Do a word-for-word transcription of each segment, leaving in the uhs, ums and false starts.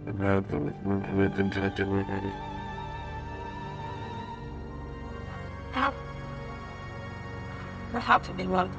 How? How to be one?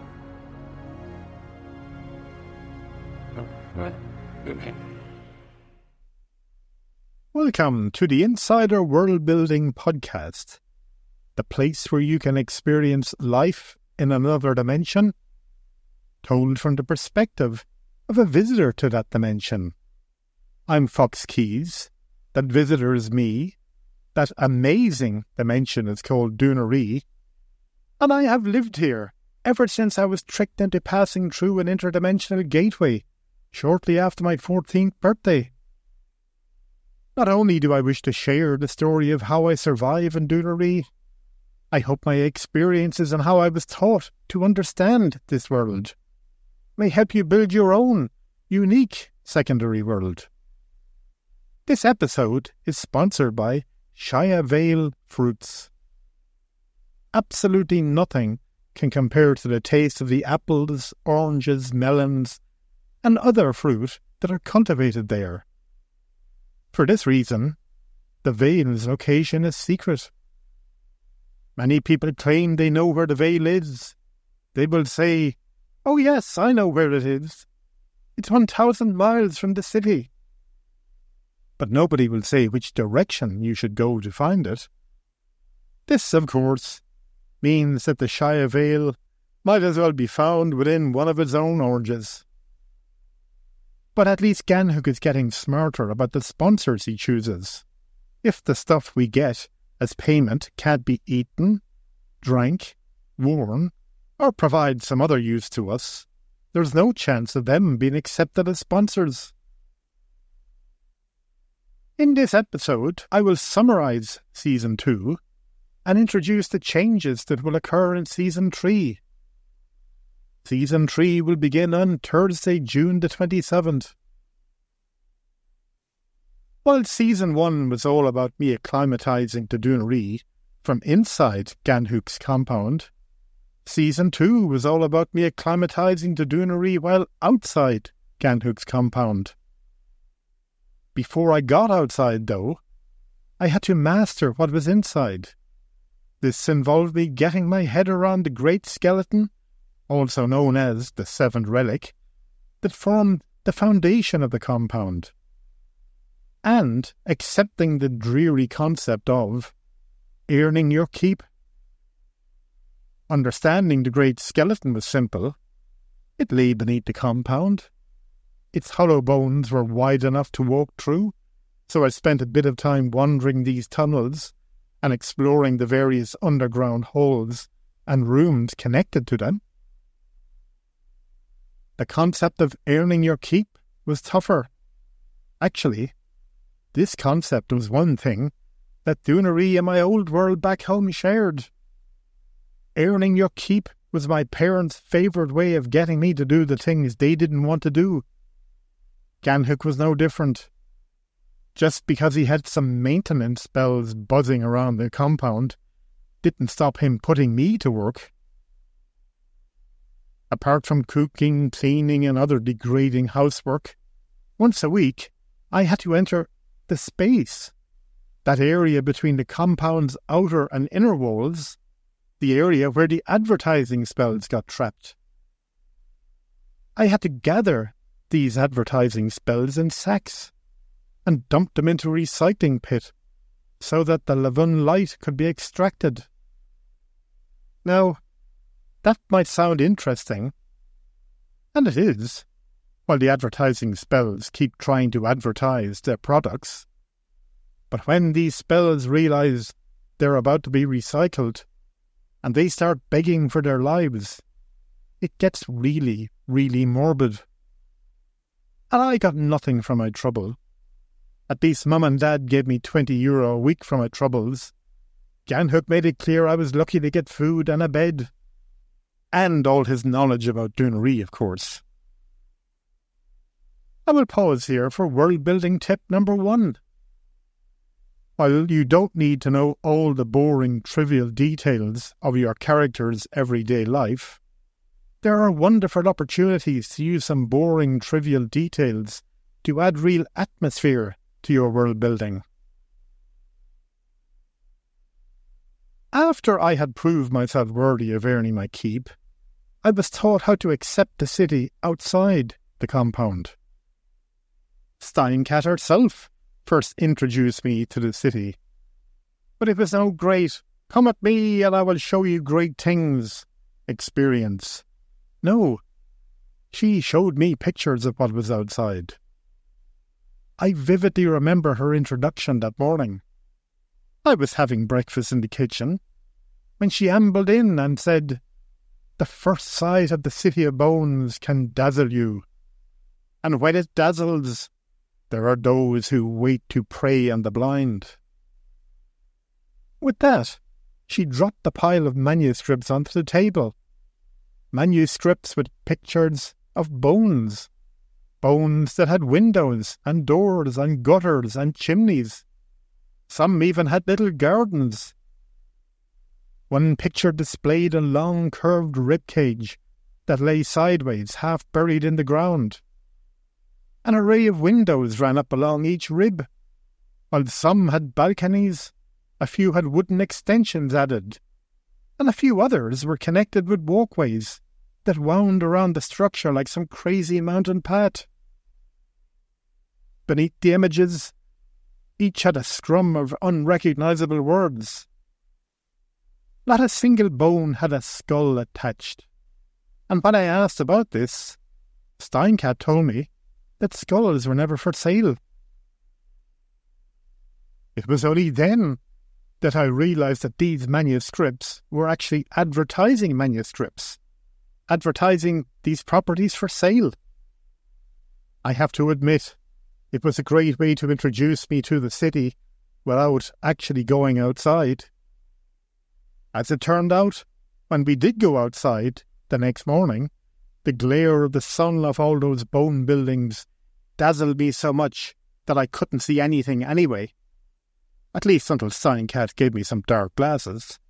Welcome to the Insider World Building Podcast, the place where you can experience life in another dimension, told from the perspective of a visitor to that dimension. I'm Fox Keys. That visitor is me. That amazing dimension is called Dunaree. And I have lived here ever since I was tricked into passing through an interdimensional gateway shortly after my fourteenth birthday. Not only do I wish to share the story of how I survive in Dunaree, I hope my experiences and how I was taught to understand this world may help you build your own unique secondary world. This episode is sponsored by Shia Vale Fruits. Absolutely nothing can compare to the taste of the apples, oranges, melons, and other fruit that are cultivated there. For this reason, the Vale's location is secret. Many people claim they know where the Vale is. They will say, "Oh yes, I know where it is. It's one thousand miles from the city." But nobody will say which direction you should go to find it. This, of course, means that the Shia Vale might as well be found within one of its own oranges. But at least Ganhook is getting smarter about the sponsors he chooses. If the stuff we get as payment can't be eaten, drank, worn, or provide some other use to us, there's no chance of them being accepted as sponsors. In this episode, I will summarise Season two and introduce the changes that will occur in Season three. Season three will begin on Thursday, June the twenty-seventh. While Season one was all about me acclimatising to Dunaree from inside Ganhook's compound, Season two was all about me acclimatising to Dunaree while outside Ganhook's compound. Before I got outside, though, I had to master what was inside. This involved me getting my head around the great skeleton, also known as the Seventh Relic, that formed the foundation of the compound, and accepting the dreary concept of earning your keep. Understanding the great skeleton was simple. It lay beneath the compound. Its hollow bones were wide enough to walk through, so I spent a bit of time wandering these tunnels and exploring the various underground holes and rooms connected to them. The concept of earning your keep was tougher. Actually, this concept was one thing that Dunaree and my old world back home shared. Earning your keep was my parents' favourite way of getting me to do the things they didn't want to do. Ganhook was no different. Just because he had some maintenance spells buzzing around the compound didn't stop him putting me to work. Apart from cooking, cleaning and other degrading housework, once a week I had to enter the space, that area between the compound's outer and inner walls, the area where the advertising spells got trapped. I had to gather these advertising spells in sacks and dump them into a recycling pit so that the Lavun light could be extracted. Now, that might sound interesting, and it is, while the advertising spells keep trying to advertise their products. But when these spells realise they're about to be recycled, and they start begging for their lives, it gets really, really morbid. And I got nothing from my trouble. At least Mum and Dad gave me twenty euro a week for my troubles. Ganhook made it clear I was lucky to get food and a bed. And all his knowledge about Dunaree, of course. I will pause here for world-building tip number one. While you don't need to know all the boring, trivial details of your character's everyday life, there are wonderful opportunities to use some boring, trivial details to add real atmosphere to your world building. After I had proved myself worthy of earning my keep, I was taught how to accept the city outside the compound. Steinkat herself first introduced me to the city. But it was no great, come at me and I will show you great things experience. No, she showed me pictures of what was outside. I vividly remember her introduction that morning. I was having breakfast in the kitchen when she ambled in and said, "The first sight of the City of Bones can dazzle you. And when it dazzles, there are those who wait to prey on the blind." With that, she dropped the pile of manuscripts onto the table. Manuscripts with pictures of bones. Bones that had windows and doors and gutters and chimneys. Some even had little gardens. One picture displayed a long curved ribcage that lay sideways, half buried in the ground. An array of windows ran up along each rib, while some had balconies, a few had wooden extensions added, and a few others were connected with walkways that wound around the structure like some crazy mountain path. Beneath the images, each had a scrum of unrecognizable words. Not a single bone had a skull attached, and when I asked about this, Steinkat told me that skulls were never for sale. It was only then that I realized that these manuscripts were actually advertising manuscripts, advertising these properties for sale. I have to admit, it was a great way to introduce me to the city without actually going outside. As it turned out, when we did go outside the next morning, the glare of the sun off all those bone buildings dazzled me so much that I couldn't see anything anyway. At least until Steinkat gave me some dark glasses.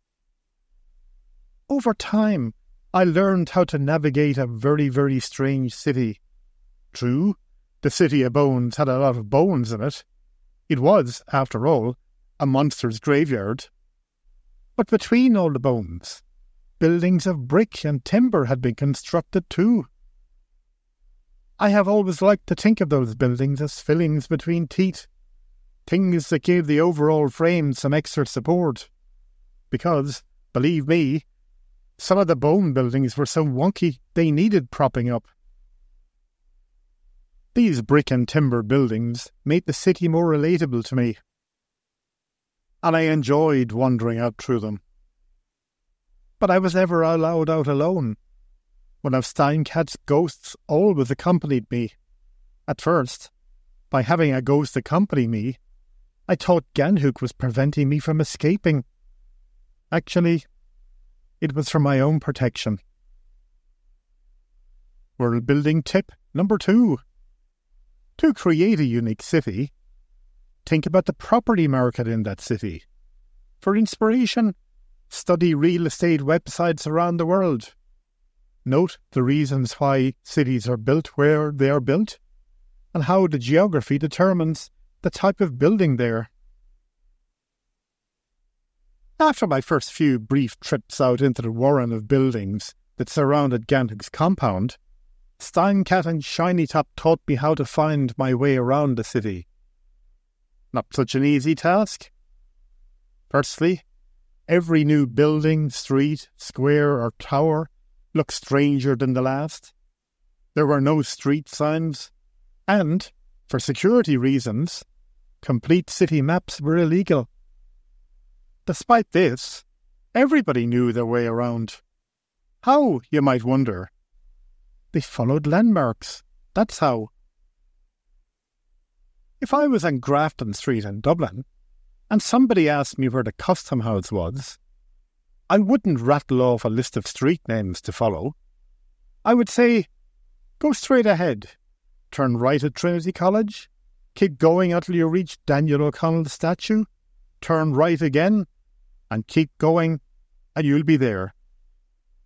Over time, I learned how to navigate a very, very strange city. True, the City of Bones had a lot of bones in it. It was, after all, a monster's graveyard. But between all the bones, buildings of brick and timber had been constructed too. I have always liked to think of those buildings as fillings between teeth, things that gave the overall frame some extra support. Because, believe me, some of the bone buildings were so wonky they needed propping up. These brick and timber buildings made the city more relatable to me, and I enjoyed wandering out through them. But I was never allowed out alone. One of Steinkat's ghosts always accompanied me. At first, by having a ghost accompany me, I thought Ganhook was preventing me from escaping. Actually, it was for my own protection. World building tip number two. To create a unique city, think about the property market in that city. For inspiration, study real estate websites around the world. Note the reasons why cities are built where they are built, and how the geography determines the type of building there. After my first few brief trips out into the warren of buildings that surrounded Ganhook's compound, Steinkat and Shinytop taught me how to find my way around the city. Not such an easy task. Firstly, every new building, street, square or tower looked stranger than the last. There were no street signs, and, for security reasons, complete city maps were illegal. Despite this, everybody knew their way around. How, you might wonder? They followed landmarks. That's how. If I was on Grafton Street in Dublin, and somebody asked me where the Custom House was, I wouldn't rattle off a list of street names to follow. I would say, go straight ahead, turn right at Trinity College, keep going until you reach Daniel O'Connell's statue, turn right again, and keep going, and you'll be there.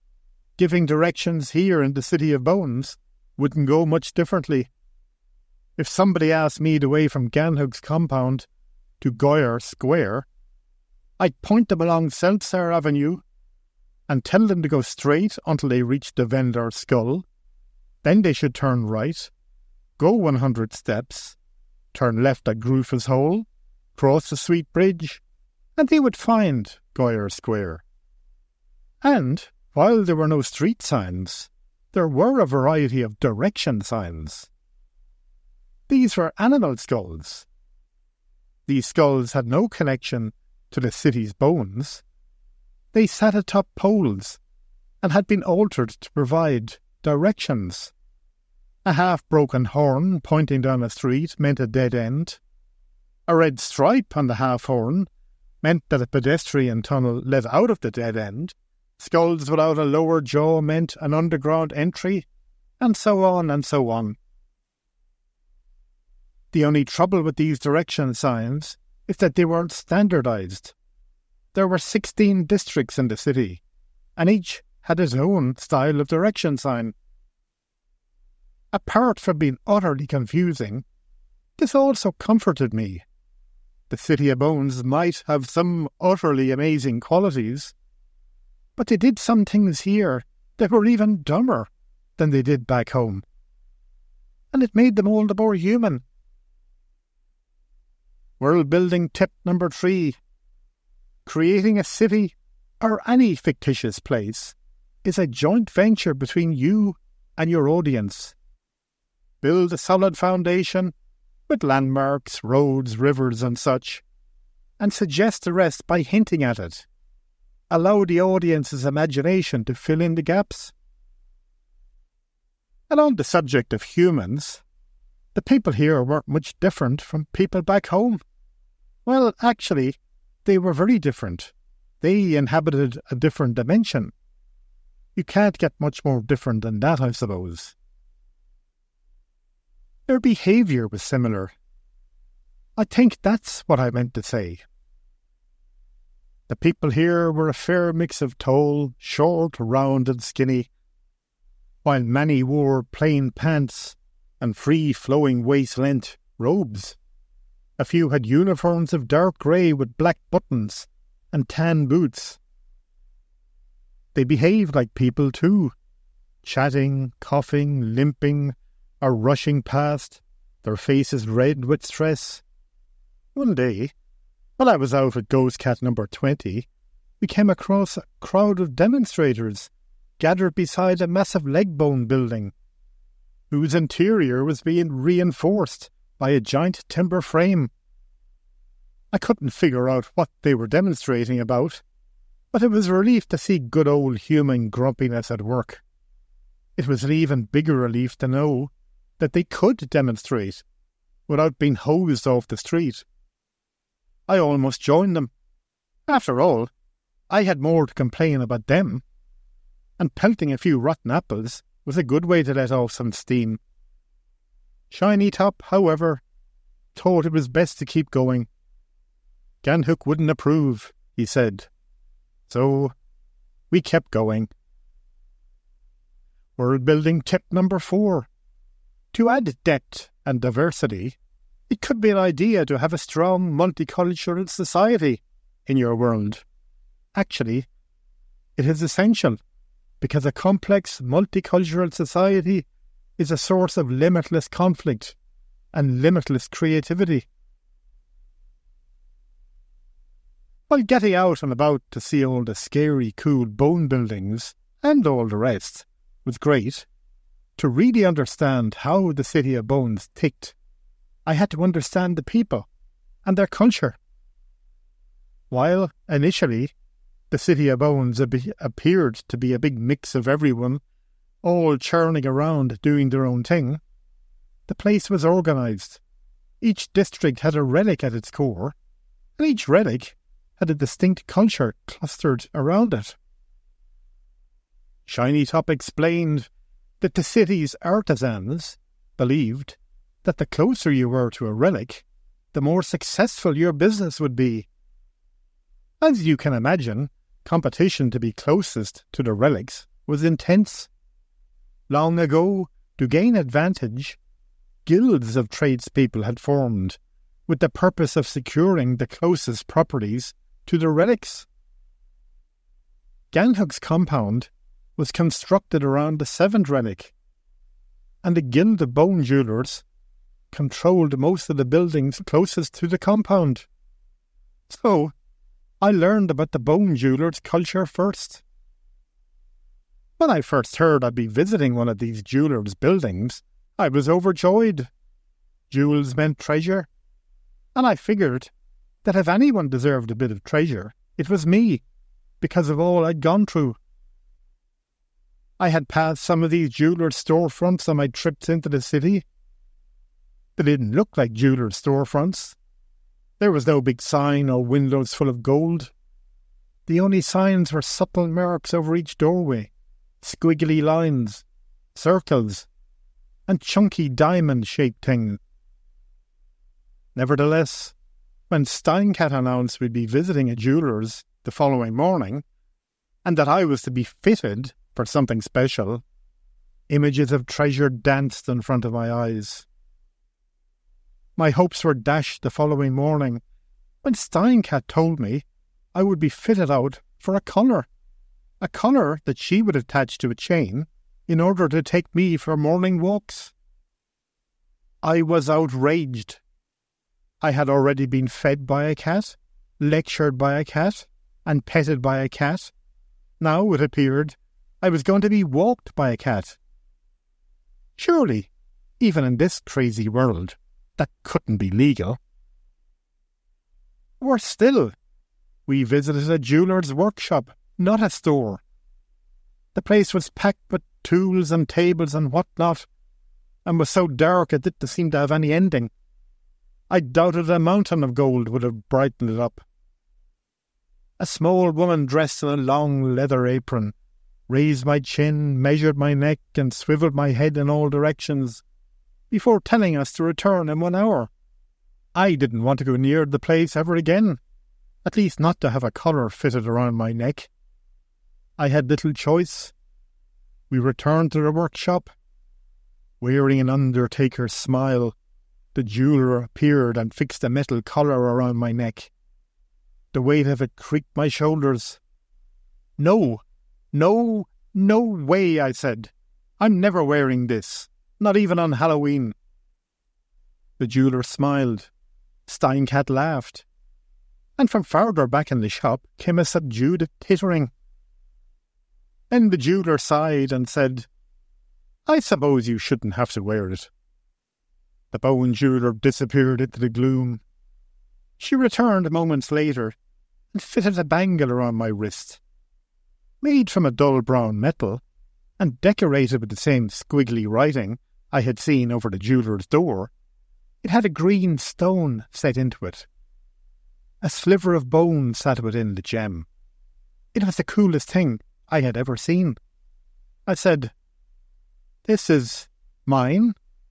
Giving directions here in the City of Bones wouldn't go much differently. If somebody asked me the way from Ganhook's compound to Goyer Square, I'd point them along Seltzer Avenue and tell them to go straight until they reach the Vendor's Skull. Then they should turn right, go one hundred steps, turn left at Groofa's Hole, cross the Sweet Bridge, and they would find Goyer Square. And, while there were no street signs, there were a variety of direction signs. These were animal skulls. These skulls had no connection to the city's bones. They sat atop poles and had been altered to provide directions. A half-broken horn pointing down a street meant a dead end. A red stripe on the half-horn meant that a pedestrian tunnel led out of the dead end. Skulls without a lower jaw meant an underground entry, and so on and so on. The only trouble with these direction signs is that they weren't standardized. There were sixteen districts in the city, and each had its own style of direction sign. Apart from being utterly confusing, this also comforted me. The City of Bones might have some utterly amazing qualities, but they did some things here that were even dumber than they did back home. And it made them all the more human. World building tip number three. Creating a city, or any fictitious place, is a joint venture between you and your audience. Build a solid foundation with landmarks, roads, rivers and such, and suggest the rest by hinting at it. Allow the audience's imagination to fill in the gaps. And on the subject of humans, the people here weren't much different from people back home. Well, actually, they were very different. They inhabited a different dimension. You can't get much more different than that, I suppose. Their behaviour was similar. I think that's what I meant to say. The people here were a fair mix of tall, short, round and skinny, while many wore plain pants and free-flowing waist-length robes. A few had uniforms of dark grey with black buttons and tan boots. They behaved like people too, chatting, coughing, limping, or rushing past, their faces red with stress. One day, while I was out at Ghost Cat number twenty, we came across a crowd of demonstrators gathered beside a massive leg bone building, whose interior was being reinforced by a giant timber frame. I couldn't figure out what they were demonstrating about, but it was a relief to see good old human grumpiness at work. It was an even bigger relief to know that they could demonstrate without being hosed off the street. I almost joined them. After all, I had more to complain about them, and pelting a few rotten apples was a good way to let off some steam. Shiny Top, however, thought it was best to keep going. Ganhook wouldn't approve, he said. So, we kept going. World building tip number four. To add depth and diversity, it could be an idea to have a strong multicultural society in your world. Actually, it is essential, because a complex multicultural society is a source of limitless conflict and limitless creativity. While getting out and about to see all the scary, cool bone buildings and all the rest was great, to really understand how the City of Bones ticked, I had to understand the people and their culture. While, initially, the City of Bones ab- appeared to be a big mix of everyone, all churning around doing their own thing, the place was organised. Each district had a relic at its core, and each relic had a distinct culture clustered around it. Shiny Top explained that the city's artisans believed that the closer you were to a relic, the more successful your business would be. As you can imagine, competition to be closest to the relics was intense. Long ago, to gain advantage, guilds of tradespeople had formed with the purpose of securing the closest properties to the relics. Ganhook's compound was constructed around the seventh relic, and the Guild of Bone Jewellers controlled most of the buildings closest to the compound. So, I learned about the Bone Jewellers' culture first. When I first heard I'd be visiting one of these jewellers' buildings, I was overjoyed. Jewels meant treasure, and I figured that if anyone deserved a bit of treasure, it was me, because of all I'd gone through. I had passed some of these jewellers' storefronts on my trips into the city. They didn't look like jewellers' storefronts. There was no big sign or windows full of gold. The only signs were subtle marks over each doorway, squiggly lines, circles, and chunky diamond-shaped things. Nevertheless, when Steincat announced we'd be visiting a jeweller's the following morning, and that I was to be fitted for something special, images of treasure danced in front of my eyes. My hopes were dashed the following morning when Steincat told me I would be fitted out for a collar, a collar that she would attach to a chain in order to take me for morning walks. I was outraged. I had already been fed by a cat, lectured by a cat, and petted by a cat. Now, it appeared, I was going to be walked by a cat. Surely, even in this crazy world, that couldn't be legal. Worse still, we visited a jeweller's workshop, not a store. The place was packed with tools and tables and what-not, and was so dark it didn't seem to have any ending. I doubted a mountain of gold would have brightened it up. A small woman dressed in a long leather apron raised my chin, measured my neck, and swivelled my head in all directions, before telling us to return in one hour. I didn't want to go near the place ever again, at least not to have a collar fitted around my neck. I had little choice. We returned to the workshop. Wearing an undertaker's smile, the jeweller appeared and fixed a metal collar around my neck. The weight of it creaked my shoulders. No, no, no way, I said. I'm never wearing this, not even on Halloween. The jeweller smiled. Steincat laughed. And from farther back in the shop came a subdued tittering. Then the jeweller sighed and said, I suppose you shouldn't have to wear it. The bone jeweller disappeared into the gloom. She returned moments later and fitted a bangle around my wrist. Made from a dull brown metal and decorated with the same squiggly writing I had seen over the jeweller's door, it had a green stone set into it. A sliver of bone sat within the gem. It was the coolest thing I had ever seen. I said, This is mine?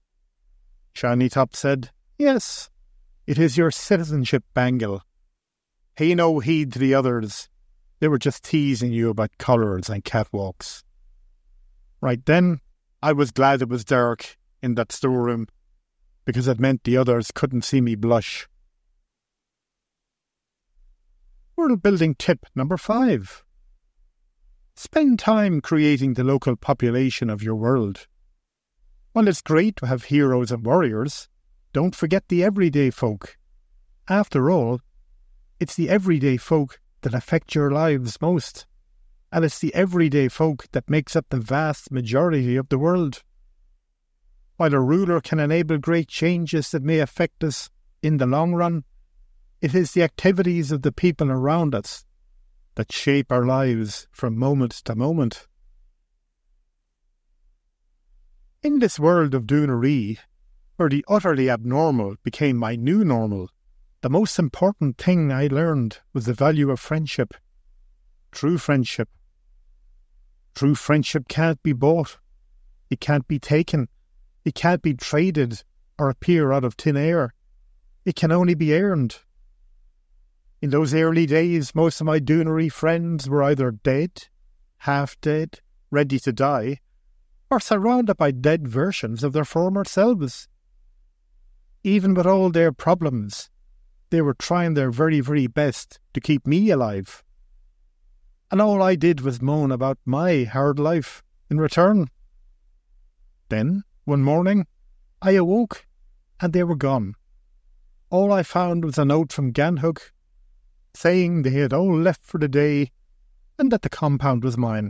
Shiny Top said, Yes, it is your citizenship bangle. Pay no heed to the others. They were just teasing you about collars and catwalks. Right then, I was glad it was dark in that storeroom, because it meant the others couldn't see me blush. World building tip number five. Spend time creating the local population of your world. While it's great to have heroes and warriors, don't forget the everyday folk. After all, it's the everyday folk that affect your lives most, and it's the everyday folk that makes up the vast majority of the world. While a ruler can enable great changes that may affect us in the long run, it is the activities of the people around us that shape our lives from moment to moment. In this world of Dunaree, where the utterly abnormal became my new normal, the most important thing I learned was the value of friendship. True friendship. True friendship can't be bought. It can't be taken. It can't be traded or appear out of thin air. It can only be earned. In those early days, most of my Dunaree friends were either dead, half dead, ready to die, or surrounded by dead versions of their former selves. even with all their problems, they were trying their very, very best to keep me alive. And all I did was moan about my hard life in return. Then, one morning, I awoke and they were gone. All I found was a note from Ganhook saying they had all left for the day and that the compound was mine.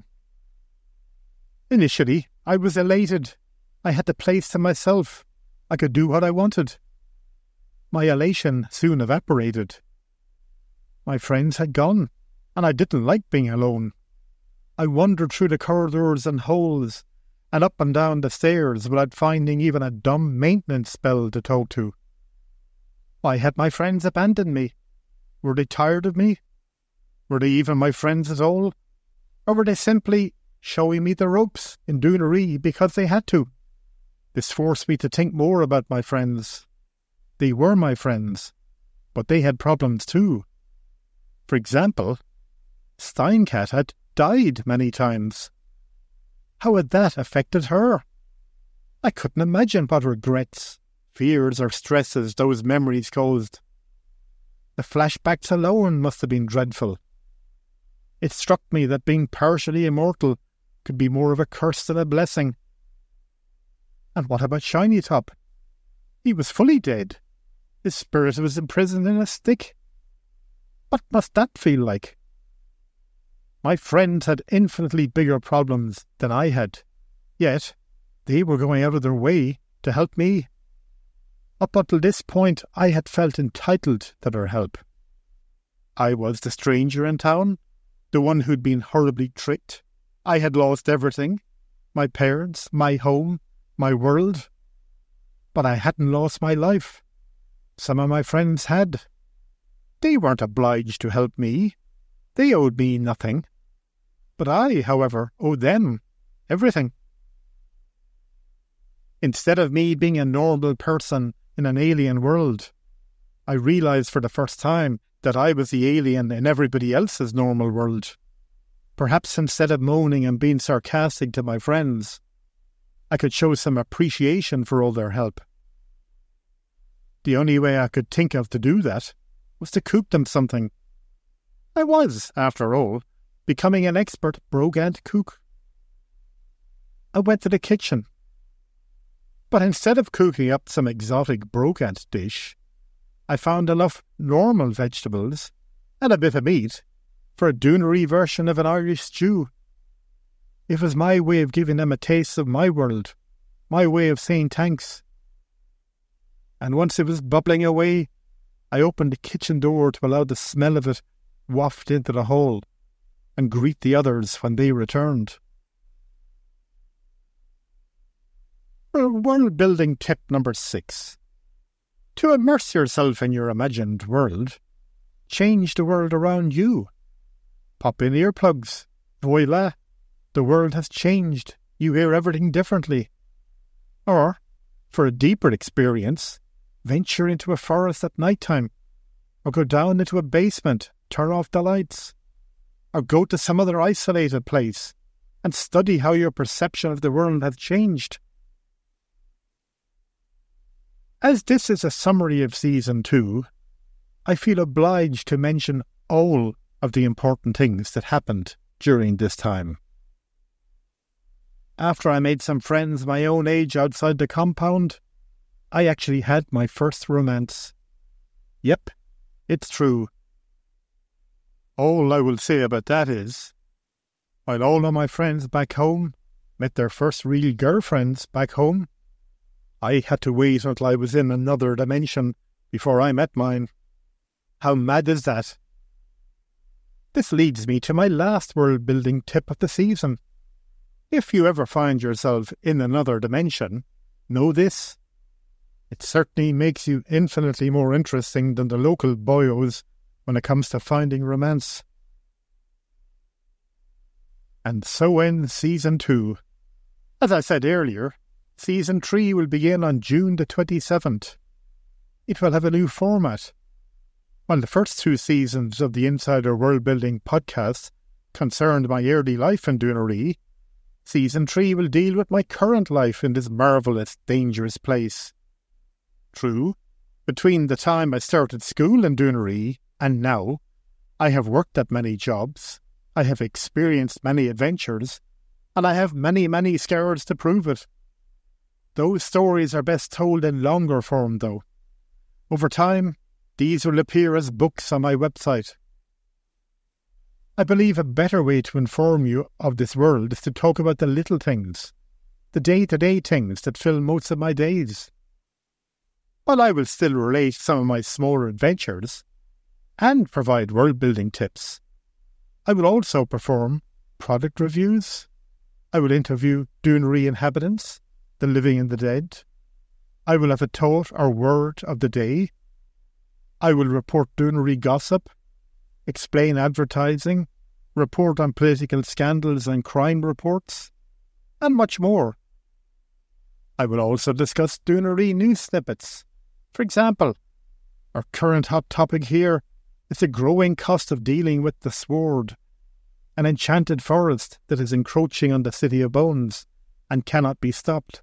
Initially, I was elated. I had the place to myself. I could do what I wanted. My elation soon evaporated. My friends had gone, and I didn't like being alone. I wandered through the corridors and holes, and up and down the stairs without finding even a dumb maintenance spell to talk to. Why had my friends abandoned me? Were they tired of me? Were they even my friends at all? Or were they simply showing me the ropes in Dunaree because they had to? This forced me to think more about my friends. They were my friends, but they had problems too. For example, Steincat had died many times. How had that affected her? I couldn't imagine what regrets, fears or stresses those memories caused. The flashbacks alone must have been dreadful. It struck me that being partially immortal could be more of a curse than a blessing. And what about Shiny Top? He was fully dead. His spirit was imprisoned in a stick. What must that feel like? My friends had infinitely bigger problems than I had, yet they were going out of their way to help me. Up until this point, I had felt entitled to their help. I was the stranger in town, the one who'd been horribly tricked. I had lost everything, my parents, my home, my world. But I hadn't lost my life. Some of my friends had. They weren't obliged to help me. They owed me nothing. But I, however, owed them everything. Instead of me being a normal person in an alien world, I realised for the first time that I was the alien in everybody else's normal world. Perhaps instead of moaning and being sarcastic to my friends, I could show some appreciation for all their help. The only way I could think of to do that was to cook them something. I was, after all, becoming an expert Brogant cook. I went to the kitchen. But instead of cooking up some exotic Brogant dish, I found enough normal vegetables and a bit of meat for a Dunaree version of an Irish stew. It was my way of giving them a taste of my world, my way of saying thanks. And once it was bubbling away, I opened the kitchen door to allow the smell of it waft into the hall and greet the others when they returned. World building tip number six. To immerse yourself in your imagined world, change the world around you. Pop in earplugs. Voila! The world has changed. You hear everything differently. Or, for a deeper experience, venture into a forest at night time, or go down into a basement, turn off the lights, or go to some other isolated place and study how your perception of the world has changed. As this is a summary of Season two, I feel obliged to mention all of the important things that happened during this time. After I made some friends my own age outside the compound, I actually had my first romance. Yep, it's true. All I will say about that is, while all of my friends back home met their first real girlfriends back home, I had to wait until I was in another dimension before I met mine. How mad is that? This leads me to my last world-building tip of the season. If you ever find yourself in another dimension, know this. It certainly makes you infinitely more interesting than the local boyos when it comes to finding romance. And so ends Season two. As I said earlier, Season three will begin on June the twenty-seventh. It will have a new format. While the first two seasons of the Insider World Building podcast concerned my early life in Dunaree, Season three will deal with my current life in this marvellous, dangerous place. True, Between the time I started school in Doonaree and now, I have worked at many jobs, I have experienced many adventures, and I have many, many scars to prove it. Those stories are best told in longer form, though. Over time, these will appear as books on my website. I believe a better way to inform you of this world is to talk about the little things, the day-to-day things that fill most of my days. While I will still relate some of my smaller adventures and provide world-building tips, I will also perform product reviews. I will interview Doonaree inhabitants, the living and the dead. I will have a thought or word of the day. I will report Doonaree gossip, explain advertising, report on political scandals and crime reports, and much more. I will also discuss Doonaree news snippets. For example, our current hot topic here is the growing cost of dealing with the Sword, an enchanted forest that is encroaching on the City of Bones and cannot be stopped.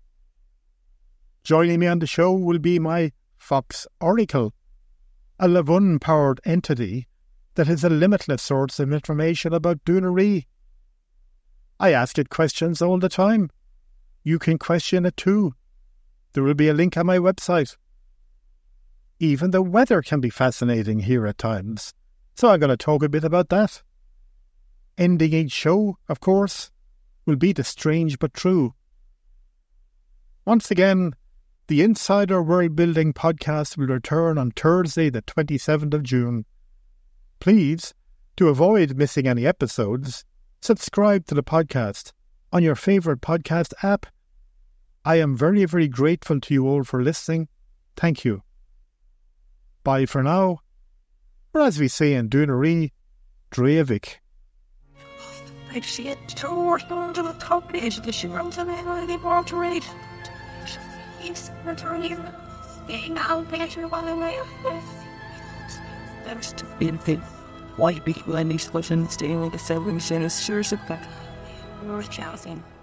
Joining me on the show will be my Fox Oracle, a Lavun-powered entity that has a limitless source of information about Doonaree. I ask it questions all the time. You can question it too. There will be a link on my website. Even the weather can be fascinating here at times, so I'm going to talk a bit about that. Ending each show, of course, will be the strange but true. Once again, the Insider World Building podcast will return on Thursday the twenty-seventh of June. Please, to avoid missing any episodes, subscribe to the podcast on your favourite podcast app. I am very, very grateful to you all for listening. Thank you. Bye for now. Or as we say in Doonaree, Dravik. I see it towards to the top edge of the shimmer to the water rate. It's returning. Being out better while I'm there. There's to be a thing. Why be when these questions staying like a seven cent is sure of that. North Chelsea.